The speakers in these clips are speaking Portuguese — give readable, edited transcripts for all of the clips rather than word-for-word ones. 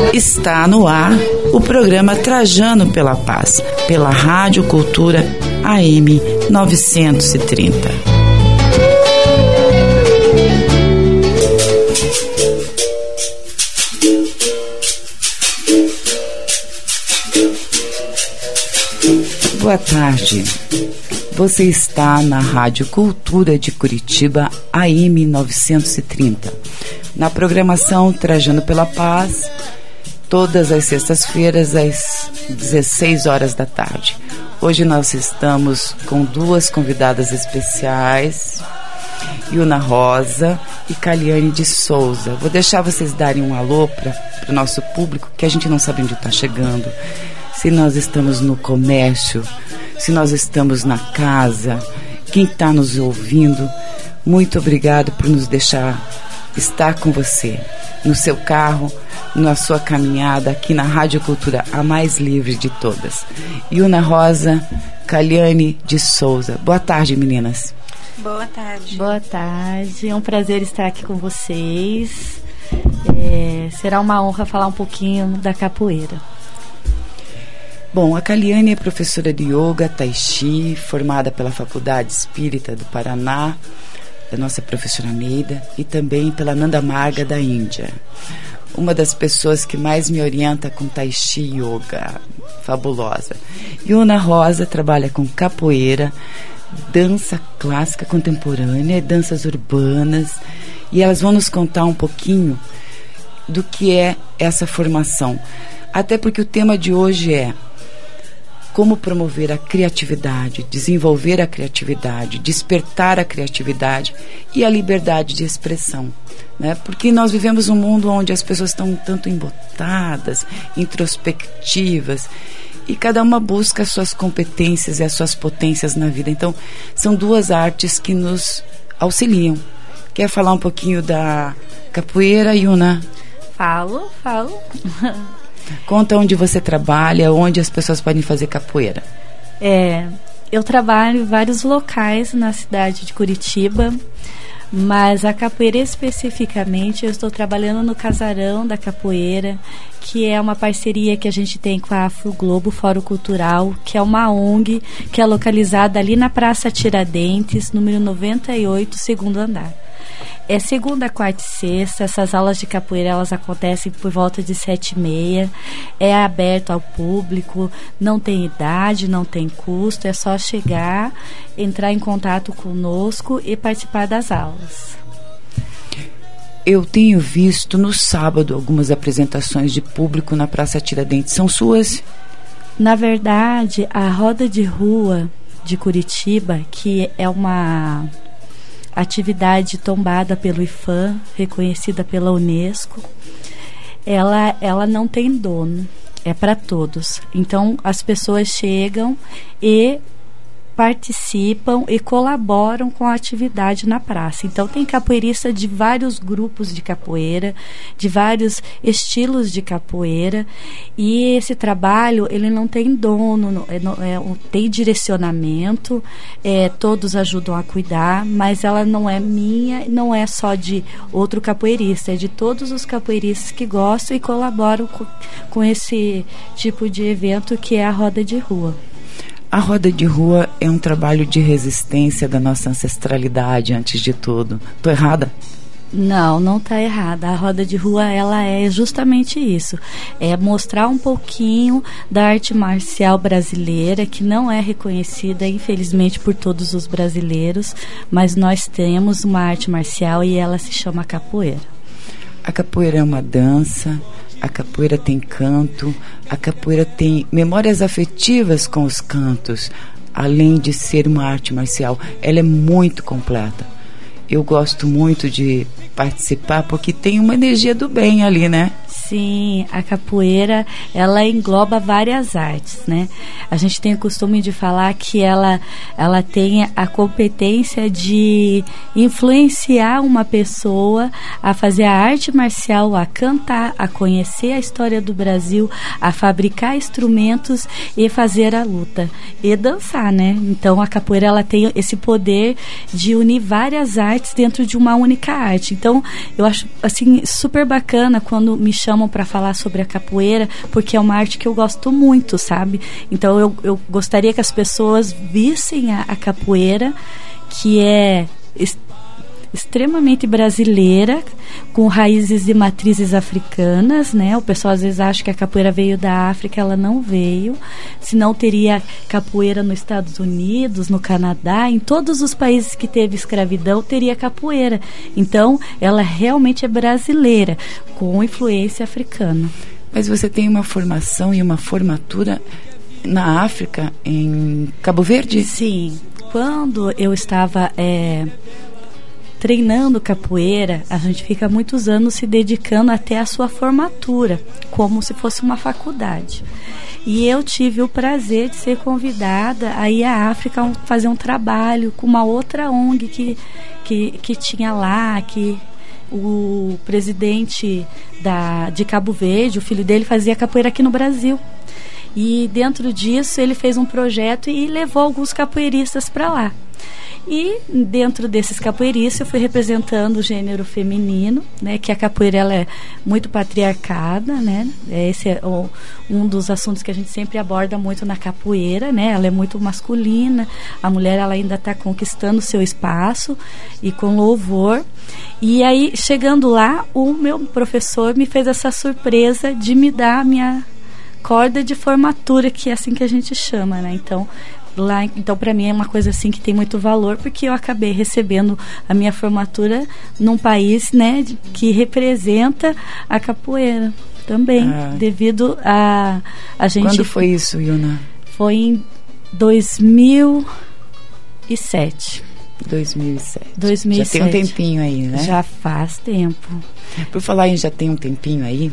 Está no ar o programa Trajano pela Paz, pela Rádio Cultura AM 930. Boa tarde. Você está na Rádio Cultura de Curitiba AM 930. Na programação Trajano pela Paz, todas as sextas-feiras às 16 horas da tarde. Hoje nós estamos com duas convidadas especiais, Yuna Rosa e Caliane de Souza. Vou deixar vocês darem um alô para o nosso público, que a gente não sabe onde está chegando. Se nós estamos no comércio, se nós estamos na casa, quem está nos ouvindo, muito obrigado por nos deixar estar com você, no seu carro, na sua caminhada, aqui na Rádio Cultura, a mais livre de todas. Yuna Rosa, Caliane de Souza. Boa tarde, meninas. Boa tarde. Boa tarde, é um prazer estar aqui com vocês. Será uma honra falar um pouquinho da capoeira. Bom, a Caliane é professora de Yoga, Tai Chi, formada pela Faculdade Espírita do Paraná, da nossa professora Neida, e também pela Nanda Marga da Índia. Uma das pessoas que mais me orienta com Tai Chi e Yoga, fabulosa. Yuna Rosa trabalha com capoeira, dança clássica contemporânea, danças urbanas, e elas vão nos contar um pouquinho do que é essa formação. Até porque o tema de hoje é como promover a criatividade, desenvolver a criatividade, despertar a criatividade e a liberdade de expressão, né? Porque nós vivemos um mundo onde as pessoas estão um tanto embotadas, introspectivas, e cada uma busca as suas competências e as suas potências na vida. Então, são duas artes que nos auxiliam. Quer falar um pouquinho da capoeira, Yuna? Falo. Conta onde você trabalha, onde as pessoas podem fazer capoeira. Eu trabalho em vários locais na cidade de Curitiba, mas a capoeira especificamente, eu estou trabalhando no Casarão da Capoeira, que é uma parceria que a gente tem com a Afro Globo Fórum Cultural, que é uma ONG que é localizada ali na Praça Tiradentes, número 98, segundo andar. É segunda, quarta e sexta. Essas aulas de capoeira, elas acontecem por volta de 7h30. É aberto ao público, não tem idade, não tem custo. É só chegar, entrar em contato conosco e participar das aulas. Eu tenho visto no sábado algumas apresentações de público na Praça Tiradentes. São suas? Na verdade, a Roda de Rua de Curitiba, que é uma atividade tombada pelo IFAM, reconhecida pela Unesco, ela não tem dono, é para todos. Então as pessoas chegam e participam e colaboram com a atividade na praça. Então tem capoeirista de vários grupos de capoeira, de vários estilos de capoeira, e esse trabalho ele não tem dono, tem direcionamento, todos ajudam a cuidar, mas ela não é minha, não é só de outro capoeirista, é de todos os capoeiristas que gostam e colaboram com esse tipo de evento que é a Roda de Rua. A Roda de Rua é um trabalho de resistência da nossa ancestralidade, antes de tudo. Estou errada? Não está errada. A Roda de Rua, ela é justamente isso. É mostrar um pouquinho da arte marcial brasileira, que não é reconhecida, infelizmente, por todos os brasileiros, mas nós temos uma arte marcial e ela se chama capoeira. A capoeira é uma dança, a capoeira tem canto, a capoeira tem memórias afetivas com os cantos, além de ser uma arte marcial. Ela é muito completa. Eu gosto muito de participar porque tem uma energia do bem ali, né? Sim, a capoeira, ela engloba várias artes, né? A gente tem o costume de falar que ela tem a competência de influenciar uma pessoa a fazer a arte marcial, a cantar, a conhecer a história do Brasil, a fabricar instrumentos e fazer a luta e dançar, né? Então a capoeira, ela tem esse poder de unir várias artes dentro de uma única arte. Então eu acho assim super bacana quando me chamam chamam para falar sobre a capoeira, porque é uma arte que eu gosto muito, sabe? Então eu gostaria que as pessoas vissem a capoeira, que é extremamente brasileira, com raízes e matrizes africanas, né? O pessoal às vezes acha que a capoeira veio da África, ela não veio. Senão teria capoeira nos Estados Unidos, no Canadá, em todos os países que teve escravidão teria capoeira. Então, ela realmente é brasileira, com influência africana. Mas você tem uma formação e uma formatura na África, em Cabo Verde? Sim. Quando eu estava treinando capoeira, a gente fica muitos anos se dedicando até a sua formatura, como se fosse uma faculdade. E eu tive o prazer de ser convidada a ir à África fazer um trabalho com uma outra ONG que tinha lá, que o presidente de Cabo Verde, o filho dele, fazia capoeira aqui no Brasil. E dentro disso ele fez um projeto e levou alguns capoeiristas para lá. E dentro desses capoeiristas eu fui representando o gênero feminino, né, que a capoeira ela é muito patriarcada, né? Esse é um dos assuntos que a gente sempre aborda muito na capoeira, né? Ela é muito masculina, a mulher ela ainda está conquistando o seu espaço e com louvor. E aí, chegando lá, o meu professor me fez essa surpresa de me dar a minha corda de formatura, que é assim que a gente chama, né? Então para mim é uma coisa assim que tem muito valor, porque eu acabei recebendo a minha formatura num país, né, que representa a capoeira também, devido a gente... Quando foi isso, Iona? Foi em 2007. 2007. Já tem um tempinho aí, né? Já faz tempo. Por falar em já tem um tempinho aí,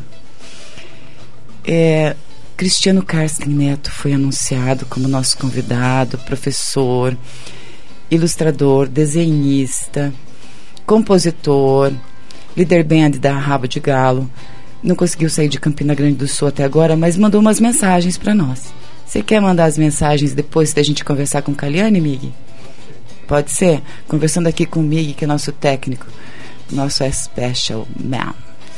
Cristiano Karsten Neto foi anunciado como nosso convidado, professor, ilustrador, desenhista, compositor, líder band da Rabo de Galo. Não conseguiu sair de Campina Grande do Sul até agora, mas mandou umas mensagens para nós. Você quer mandar as mensagens depois da gente conversar com Kaliane, Mig? Pode ser? Conversando aqui com o Mig, que é nosso técnico, nosso special man.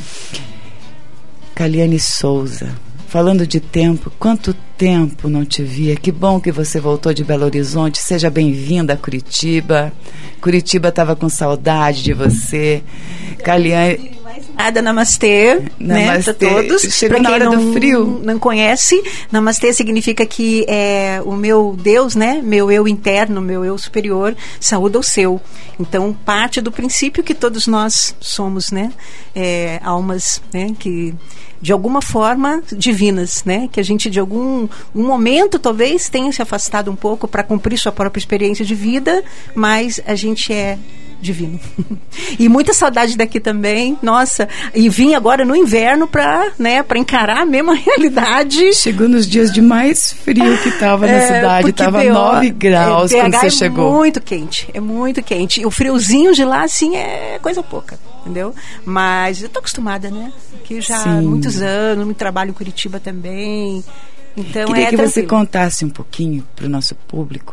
Kaliane Souza. Falando de tempo, quanto tempo não te via? Que bom que você voltou de Belo Horizonte. Seja bem-vinda a Curitiba. Curitiba estava com saudade de você. Kaliane... Nada, namastê, né, para todos. Chegou na hora do frio. Não conhece, namastê significa que o meu Deus, né, meu eu interno, meu eu superior, saúda o seu. Então, parte do princípio que todos nós somos, né, almas, né, que de alguma forma divinas, né, que a gente de um momento talvez tenha se afastado um pouco para cumprir sua própria experiência de vida, mas a gente é divino. E muita saudade daqui também, nossa, e vim agora no inverno para encarar a mesma realidade. Chegou nos dias de mais frio que estava na cidade, estava 9 graus quando você chegou. É muito quente. E o friozinho de lá, assim, é coisa pouca, entendeu? Mas eu tô acostumada, né? Aqui já há muitos anos, me trabalho em Curitiba também, então queria que tranquilo. Você contasse um pouquinho para o nosso público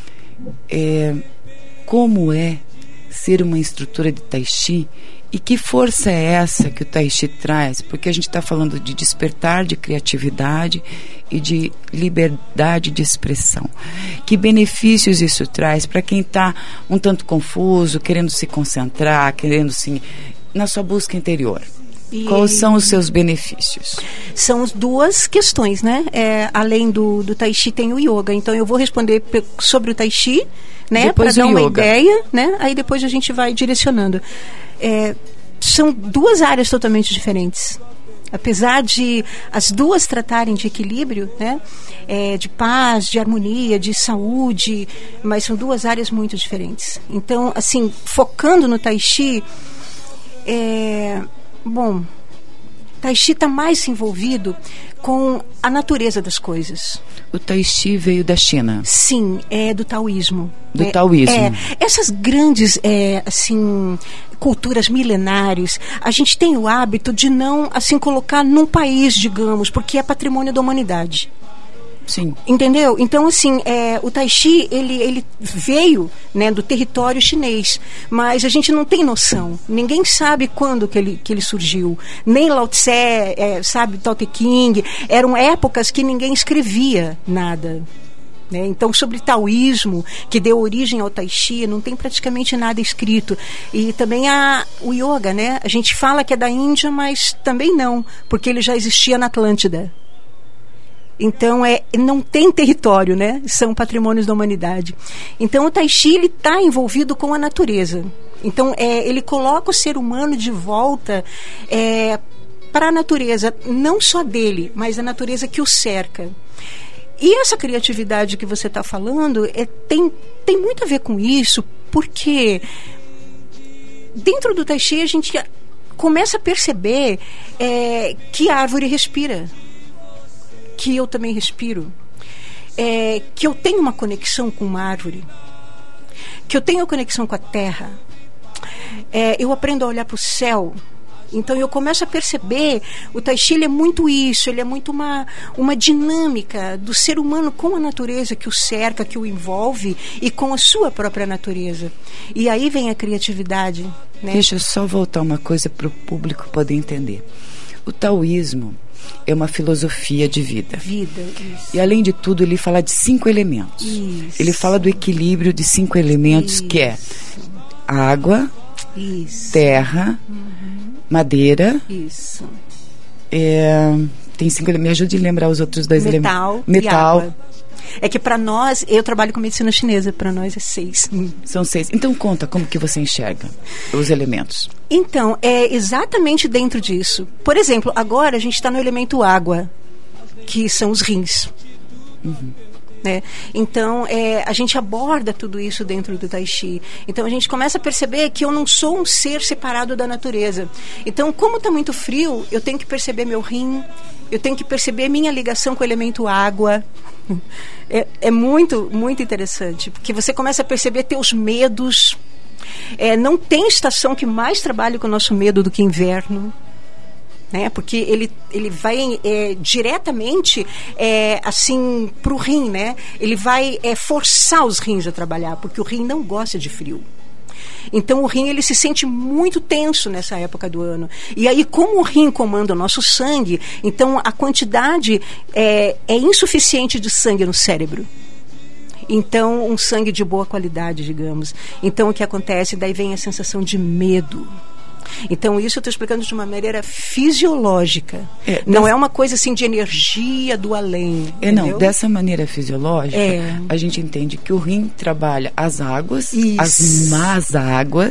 como é ser uma instrutora de Tai Chi e que força é essa que o Tai Chi traz, porque a gente está falando de despertar de criatividade e de liberdade de expressão. Que benefícios isso traz para quem está um tanto confuso, querendo se concentrar, querendo se... na sua busca interior? Quais são os seus benefícios? São duas questões, né? Além do Tai Chi tem o Yoga. Então eu vou responder sobre o Tai Chi, né? Para dar uma ideia, né? Aí depois a gente vai direcionando. São duas áreas totalmente diferentes. Apesar de as duas tratarem de equilíbrio, né? De paz, de harmonia, de saúde, mas são duas áreas muito diferentes. Então, assim, focando no Tai Chi, bom, Tai Chi está mais envolvido com a natureza das coisas. O Tai Chi veio da China? Sim, é do taoísmo. Do taoísmo. Essas grandes, assim, culturas milenares, a gente tem o hábito de não, assim, colocar num país, digamos, porque é patrimônio da humanidade. Sim. Entendeu? Então, assim, o Tai Chi, ele veio, né, do território chinês, mas a gente não tem noção. Ninguém sabe quando que ele surgiu. Nem Lao Tse, sabe, Tao Te Ching. Eram épocas que ninguém escrevia nada. Né? Então, sobre taoísmo, que deu origem ao Tai Chi, não tem praticamente nada escrito. E também o yoga, né? A gente fala que é da Índia, mas também não, porque ele já existia na Atlântida. Então, não tem território, né? São patrimônios da humanidade. Então, o Tai Chi está envolvido com a natureza. Então, ele coloca o ser humano de volta para a natureza, não só dele, mas a natureza que o cerca. E essa criatividade que você está falando tem muito a ver com isso, porque dentro do Tai Chi a gente começa a perceber que a árvore respira, que eu também respiro, que eu tenho uma conexão com uma árvore, que eu tenho conexão com a terra, eu aprendo a olhar para o céu. Então eu começo a perceber, o Tai Chi é muito isso, ele é muito uma dinâmica do ser humano com a natureza que o cerca, que o envolve e com a sua própria natureza. E aí vem a criatividade. Né? Deixa eu só voltar uma coisa para o público poder entender. O taoísmo é uma filosofia de vida. Isso. E além de tudo, ele fala de 5 elementos. Isso. Ele fala do equilíbrio de 5 elementos, isso. Que é água, isso. terra, madeira. Isso. Tem 5 elementos. Me ajude a lembrar os outros 2 elementos. Metal. E água. É que para nós, eu trabalho com medicina chinesa, para nós é 6. São 6. Então conta como que você enxerga os elementos. Então, é exatamente dentro disso. Por exemplo, agora a gente está no elemento água, que são os rins. Né? Então, a gente aborda tudo isso dentro do Tai Chi. Então, a gente começa a perceber que eu não sou um ser separado da natureza. Então, como está muito frio, eu tenho que perceber meu rim, eu tenho que perceber minha ligação com o elemento água. É muito, muito interessante, porque você começa a perceber teus medos. Não tem estação que mais trabalhe com o nosso medo do que inverno. Né? Porque ele vai diretamente assim para o rim, né? Ele vai forçar os rins a trabalhar, porque o rim não gosta de frio. Então o rim ele se sente muito tenso nessa época do ano. E aí, como o rim comanda o nosso sangue, então a quantidade é insuficiente de sangue no cérebro. Então, um sangue de boa qualidade, digamos. Então, o que acontece? Daí vem a sensação de medo. Então, isso eu estou explicando de uma maneira fisiológica. Não é uma coisa assim de energia do além. Não, dessa maneira fisiológica, a gente entende que o rim trabalha as águas, isso. As más águas.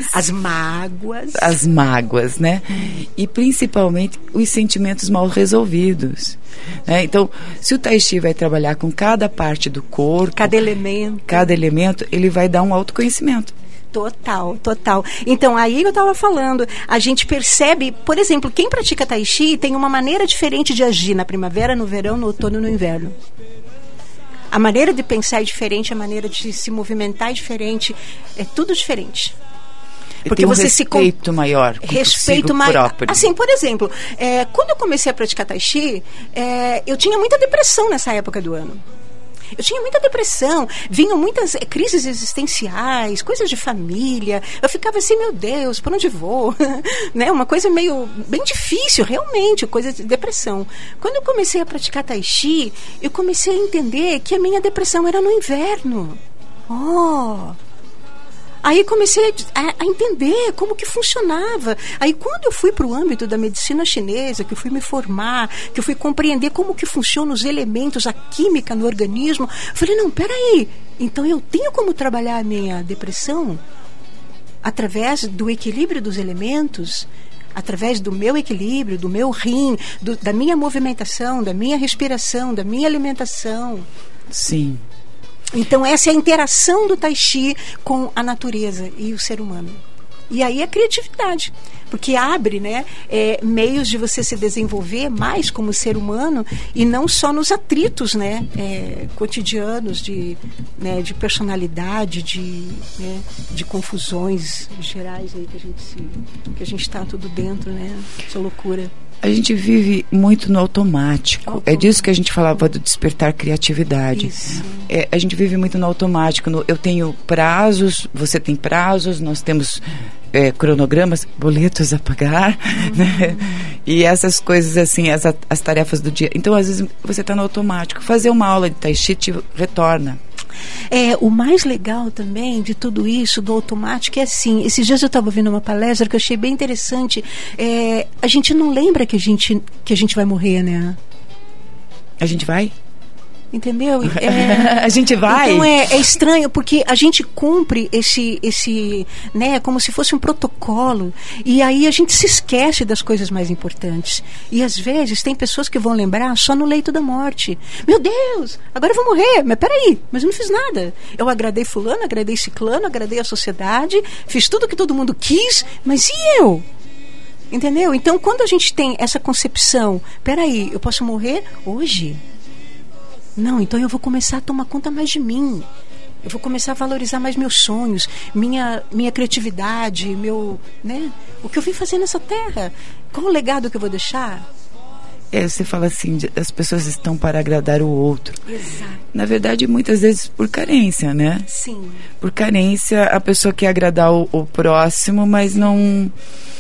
As mágoas, né? E principalmente os sentimentos mal resolvidos. Então, se o Tai Chi vai trabalhar com cada parte do corpo, cada elemento, ele vai dar um autoconhecimento. Total. Então, aí eu estava falando, a gente percebe, por exemplo, quem pratica Tai Chi tem uma maneira diferente de agir na primavera, no verão, no outono e no inverno. A maneira de pensar é diferente, a maneira de se movimentar é diferente, é tudo diferente. Porque tem um respeito maior consigo próprio. Assim, por exemplo, quando eu comecei a praticar Tai Chi, eu tinha muita depressão nessa época do ano. Eu tinha muita depressão, vinham muitas crises existenciais, coisas de família. Eu ficava assim, meu Deus, por onde vou? Né? Uma coisa bem difícil, realmente, coisa de depressão. Quando eu comecei a praticar Tai Chi, eu comecei a entender que a minha depressão era no inverno. Aí comecei a entender como que funcionava. Aí quando eu fui para o âmbito da medicina chinesa, que eu fui me formar, que eu fui compreender como que funcionam os elementos, a química no organismo, eu falei, não, peraí, então eu tenho como trabalhar a minha depressão através do equilíbrio dos elementos, através do meu equilíbrio, do meu rim, da minha movimentação, da minha respiração, da minha alimentação. Sim. Então essa é a interação do Tai Chi com a natureza e o ser humano. E aí a criatividade, porque abre, né, meios de você se desenvolver mais como ser humano e não só nos atritos, né, cotidianos de personalidade, de confusões gerais aí que a gente está tudo dentro, né, essa loucura. A gente vive muito no automático. É disso que a gente falava do despertar criatividade. A gente vive muito no automático. Eu tenho prazos, você tem prazos, nós temos cronogramas, boletos a pagar, né? E essas coisas assim, as tarefas do dia. Então, às vezes, você está no automático. Fazer uma aula de Tai Chi te retorna. O mais legal também de tudo isso, do automático, é assim, esses dias eu estava ouvindo uma palestra que eu achei bem interessante. A gente não lembra que a gente vai morrer, né? A gente vai? Entendeu? A gente vai. Então é estranho, porque a gente cumpre esse né, como se fosse um protocolo, e aí a gente se esquece das coisas mais importantes. E às vezes tem pessoas que vão lembrar só no leito da morte. Meu Deus, agora eu vou morrer, mas peraí, mas eu não fiz nada. Eu agradei fulano, agradei ciclano, agradei a sociedade, fiz tudo que todo mundo quis, mas e eu? Entendeu? Então quando a gente tem essa concepção, peraí, eu posso morrer hoje? Não, então eu vou começar a tomar conta mais de mim. Eu vou começar a valorizar mais meus sonhos, minha criatividade, né? O que eu vim fazer nessa terra. Qual o legado que eu vou deixar? Você fala assim, as pessoas estão para agradar o outro. Exato. Na verdade, muitas vezes por carência, né? Sim. Por carência, a pessoa quer agradar o próximo, mas não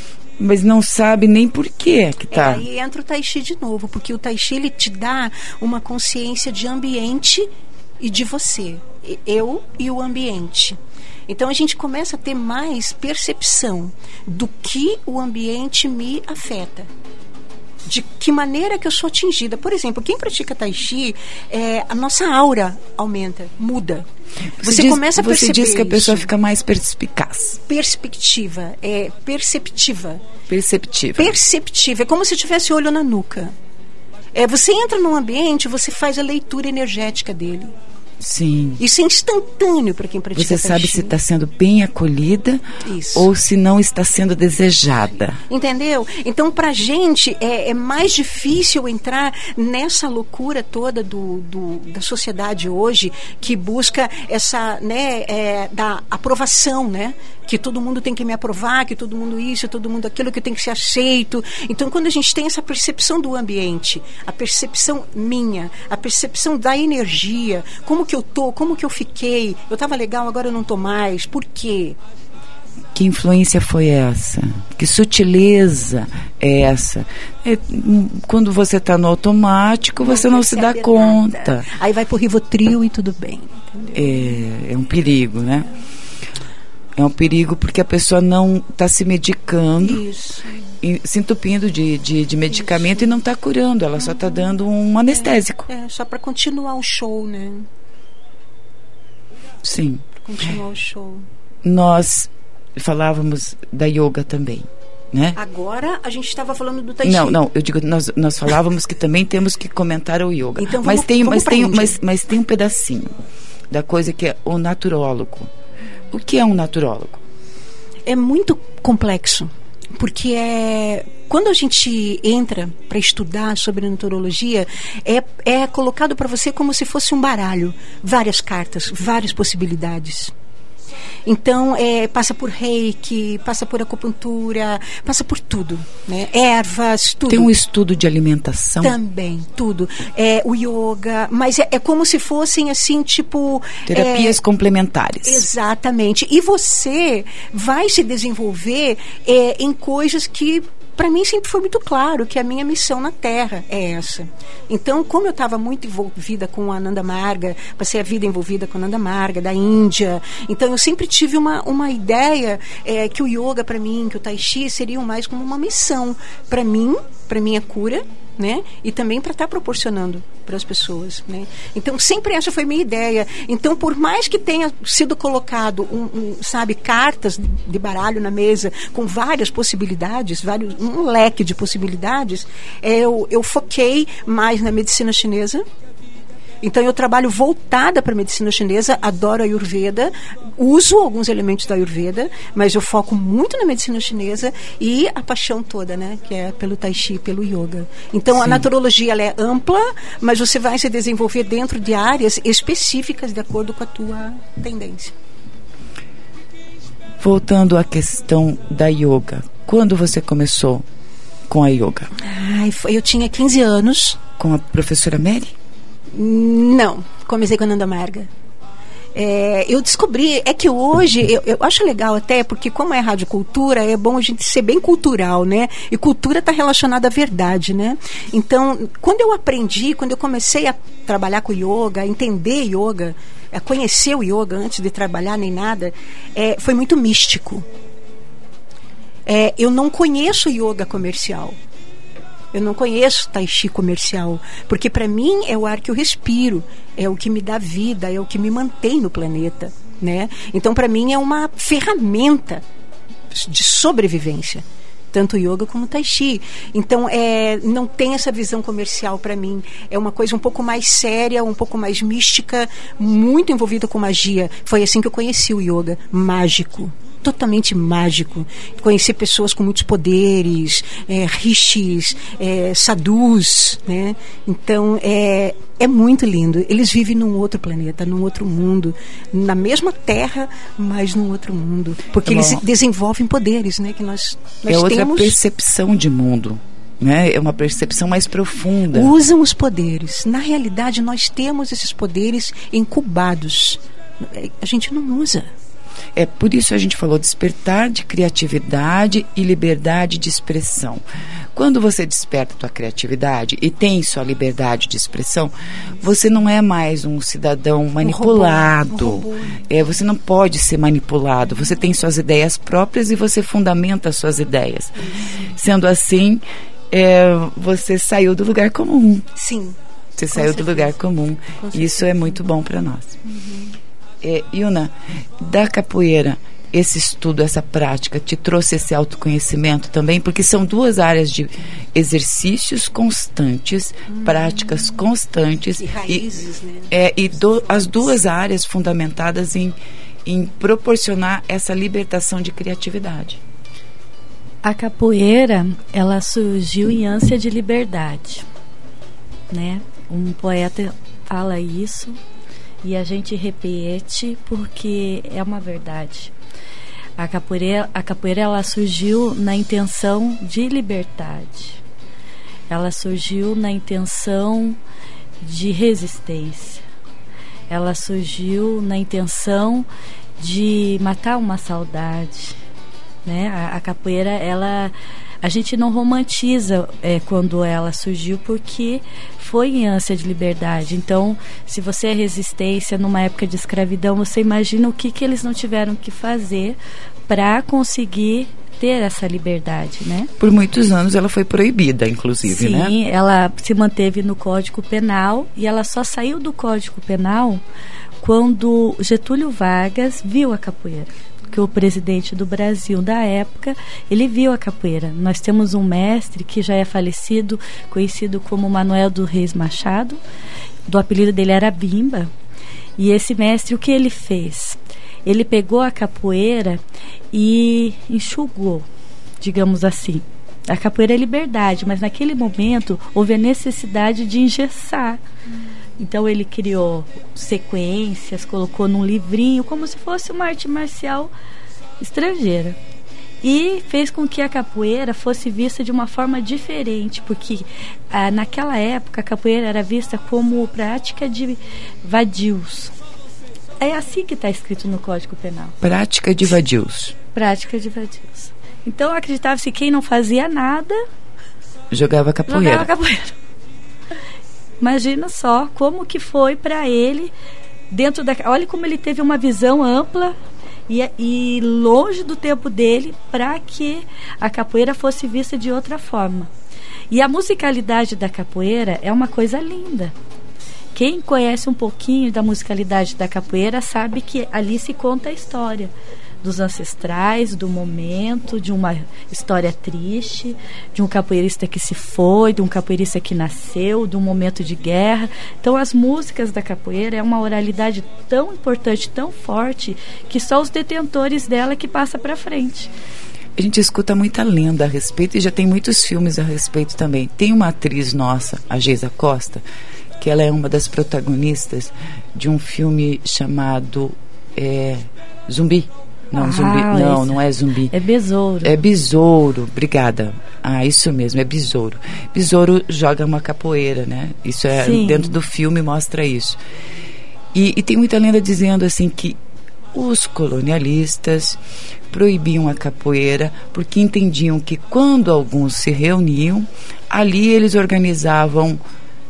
sabe nem por que tá. Aí entra o Tai Chi de novo, porque o Tai Chi ele te dá uma consciência de ambiente e de você, eu e o ambiente. Então a gente começa a ter mais percepção do que o ambiente me afeta. De que maneira que eu sou atingida. Por exemplo, quem pratica Tai Chi, a nossa aura aumenta, muda. Você começa a perceber. Você diz que a pessoa isso. fica mais perspicaz. Perspectiva, perceptiva. Perceptiva. É como se tivesse olho na nuca. Você entra num ambiente, você faz a leitura energética dele. Sim. Isso é instantâneo para quem pratica Tai Chi. Você sabe se está sendo bem acolhida. Isso. Ou se não está sendo desejada. Entendeu? Então, pra gente, é mais difícil entrar nessa loucura toda da sociedade hoje, que busca essa, né, da aprovação, né? Que todo mundo tem que me aprovar, que todo mundo isso, todo mundo aquilo, que eu tenho que ser aceito. Então, quando a gente tem essa percepção do ambiente, a percepção minha, a percepção da energia, como que eu tô, como que eu fiquei, eu estava legal, agora eu não tô mais, por quê? Que influência foi essa? Que sutileza é essa? Quando você está no automático, você não se dá conta. Aí vai pro Rivotril e tudo bem. É um perigo, né? É um perigo porque a pessoa não está se medicando, se entupindo de medicamento. Isso. E não está curando, ela só está dando um anestésico. Só para continuar o show, né? Sim. Para continuar o show. Nós falávamos da yoga também, né? Agora a gente estava falando do Tai Chi. Não, eu digo, nós falávamos que também temos que comentar o yoga. Então, mas tem um pedacinho da coisa que é o naturólogo. O que é um naturólogo? É muito complexo, porque quando a gente entra para estudar sobre naturologia, é colocado para você como se fosse um baralho, várias cartas, várias possibilidades. Então, passa por reiki, passa por acupuntura, passa por tudo, né? Ervas, tudo. Tem um estudo de alimentação? Também, tudo. O yoga, mas é como se fossem, assim, tipo... Terapias complementares. Exatamente. E você vai se desenvolver em coisas que... Para mim sempre foi muito claro que a minha missão na Terra é essa. Então, como eu estava muito envolvida com a Ananda Marga, passei a vida envolvida com a Ananda Marga, da Índia, então eu sempre tive uma ideia que o yoga para mim, que o Tai Chi seriam mais como uma missão para mim, para minha cura, né? E também para estar proporcionando para as pessoas, né? Então sempre essa foi minha ideia. Então, por mais que tenha sido colocado cartas de baralho na mesa com várias possibilidades, um leque de possibilidades, eu foquei mais na medicina chinesa. Então eu trabalho voltada para a medicina chinesa, adoro a Ayurveda, uso alguns elementos da Ayurveda, mas eu foco muito na medicina chinesa e a paixão toda, né, que é pelo Tai Chi, pelo Yoga. Então, sim, a naturologia ela é ampla, mas você vai se desenvolver dentro de áreas específicas de acordo com a tua tendência. Voltando à questão da yoga, quando você começou com a yoga? Eu tinha 15 anos. Com a professora Mary? Não, comecei com a Nanda Marga. Eu descobri, que hoje, eu acho legal até, porque como é Rádio Cultura, é bom a gente ser bem cultural, né? E cultura está relacionada à verdade, né? Então, quando eu comecei a trabalhar com yoga, a entender yoga, a conhecer o yoga antes de trabalhar nem nada, foi muito místico. Eu não conheço yoga comercial. Eu não conheço Tai Chi comercial, porque para mim é o ar que eu respiro, é o que me dá vida, é o que me mantém no planeta, né? Então para mim é uma ferramenta de sobrevivência, tanto yoga como Tai Chi. Então não tem essa visão comercial para mim, é uma coisa um pouco mais séria, um pouco mais mística, muito envolvida com magia. Foi assim que eu conheci o yoga, mágico. Totalmente mágico. Conhecer pessoas com muitos poderes, rishis, sadhus, né? Então é muito lindo. Eles vivem num outro planeta, num outro mundo, na mesma Terra, mas num outro mundo, porque eles desenvolvem poderes, né? Que nós temos. Outra percepção de mundo, né? É uma percepção mais profunda. Usam os poderes. Na realidade, nós temos esses poderes incubados. A gente não usa. Por isso a gente falou despertar de criatividade e liberdade de expressão. Quando você desperta a tua criatividade e tem sua liberdade de expressão, você não é mais um cidadão manipulado. Um robô. Você não pode ser manipulado. Você tem suas ideias próprias e você fundamenta as suas ideias. Sendo assim, você saiu do lugar comum. Sim. Você saiu do lugar comum. Isso é muito bom para nós. Ilna, da capoeira, esse estudo, essa prática te trouxe esse autoconhecimento também? Porque são duas áreas de exercícios constantes, práticas constantes. E raízes, né? As duas áreas fundamentadas em proporcionar essa libertação de criatividade. A capoeira, ela surgiu em ânsia de liberdade, né? Um poeta fala isso e a gente repete porque é uma verdade. A capoeira ela surgiu na intenção de liberdade. Ela surgiu na intenção de resistência. Ela surgiu na intenção de matar uma saudade, né? A capoeira, a gente não romantiza quando ela surgiu, porque foi em ânsia de liberdade. Então, se você é resistência numa época de escravidão, você imagina o que eles não tiveram que fazer para conseguir ter essa liberdade, né? Por muitos anos ela foi proibida, inclusive, Sim, né? Sim, ela se manteve no Código Penal e ela só saiu do Código Penal quando Getúlio Vargas viu a capoeira. Que o presidente do Brasil da época, ele viu a capoeira. Nós temos um mestre que já é falecido, conhecido como Manuel do Reis Machado, do apelido dele era Bimba. E esse mestre, o que ele fez? Ele pegou a capoeira e enxugou, digamos assim. A capoeira é liberdade, mas naquele momento houve a necessidade de engessar. Então ele criou sequências, colocou num livrinho, como se fosse uma arte marcial estrangeira. E fez com que a capoeira fosse vista de uma forma diferente, porque naquela época a capoeira era vista como prática de vadios. É assim que está escrito no Código Penal. Prática de vadios. Prática de vadios. Então acreditava-se que quem não fazia nada jogava capoeira. Jogava capoeira. Imagina só como que foi para ele dentro da... Olha como ele teve uma visão ampla e longe do tempo dele para que a capoeira fosse vista de outra forma. E a musicalidade da capoeira é uma coisa linda. Quem conhece um pouquinho da musicalidade da capoeira sabe que ali se conta a história dos ancestrais, do momento, de uma história triste, de um capoeirista que se foi, de um capoeirista que nasceu, de um momento de guerra. Então as músicas da capoeira é uma oralidade tão importante, tão forte, que só os detentores dela que passa para frente. A gente escuta muita lenda a respeito e já tem muitos filmes a respeito também. Tem uma atriz nossa, a Geisa Costa, que ela é uma das protagonistas de um filme chamado Zumbi. Não, zumbi. Não, não é zumbi. É besouro. É besouro, obrigada. Isso mesmo, é besouro. Besouro joga uma capoeira, né? Isso é, sim, dentro do filme mostra isso. E tem muita lenda dizendo assim que os colonialistas proibiam a capoeira porque entendiam que quando alguns se reuniam, ali eles organizavam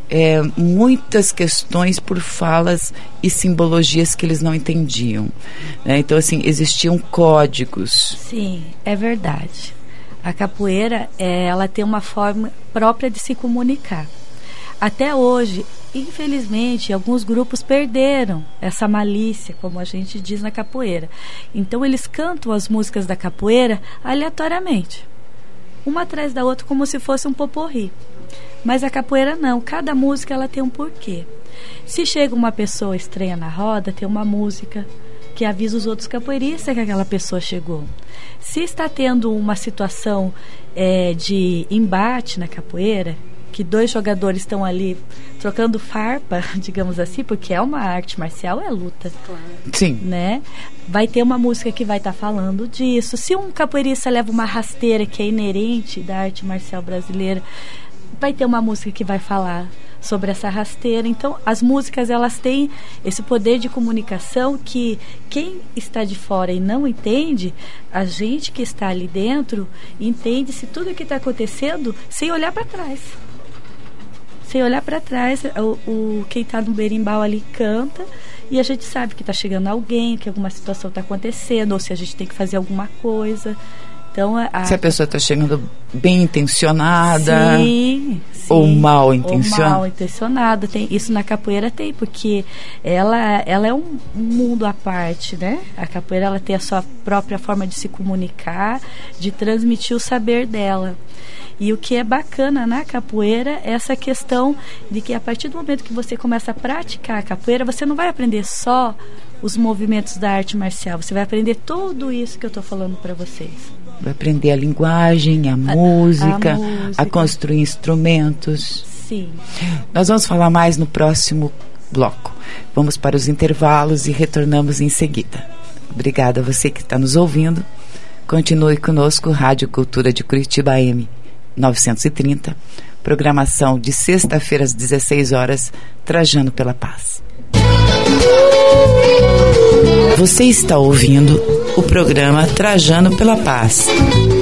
muitas questões por falas e simbologias que eles não entendiam, né? Então, assim, existiam códigos. Sim, é verdade. A capoeira, ela tem uma forma própria de se comunicar. Até hoje, infelizmente, alguns grupos perderam essa malícia, como a gente diz na capoeira. Então, eles cantam as músicas da capoeira aleatoriamente, uma atrás da outra, como se fosse um poporri. Mas a capoeira não, cada música ela tem um porquê. Se chega uma pessoa estranha na roda, tem uma música que avisa os outros capoeiristas que aquela pessoa chegou. Se está tendo uma situação de embate na capoeira, que dois jogadores estão ali trocando farpa, digamos assim, porque é uma arte marcial, é luta. Sim. Né? Vai ter uma música que vai estar falando disso. Se um capoeirista leva uma rasteira que é inerente da arte marcial brasileira, vai ter uma música que vai falar sobre essa rasteira. Então, as músicas, elas têm esse poder de comunicação que quem está de fora e não entende, a gente que está ali dentro, entende-se tudo o que está acontecendo sem olhar para trás. Sem olhar para trás, quem está no berimbau ali canta e a gente sabe que está chegando alguém, que alguma situação está acontecendo, ou se a gente tem que fazer alguma coisa. Então, se a pessoa está chegando bem intencionada, sim, ou mal intencionada. Ou mal intencionada. Tem, isso na capoeira tem, porque ela é um mundo à parte, né? A capoeira, ela tem a sua própria forma de se comunicar, de transmitir o saber dela. E o que é bacana na capoeira é essa questão de que a partir do momento que você começa a praticar a capoeira, você não vai aprender só os movimentos da arte marcial, você vai aprender tudo isso que eu estou falando para vocês. Vai aprender a linguagem, a música, a construir instrumentos. Sim. Nós vamos falar mais no próximo bloco. Vamos para os intervalos e retornamos em seguida. Obrigada a você que está nos ouvindo. Continue conosco, Rádio Cultura de Curitiba AM 930, programação de sexta-feira às 16 horas, Trajando pela Paz. Você está ouvindo o programa Trajando pela Paz.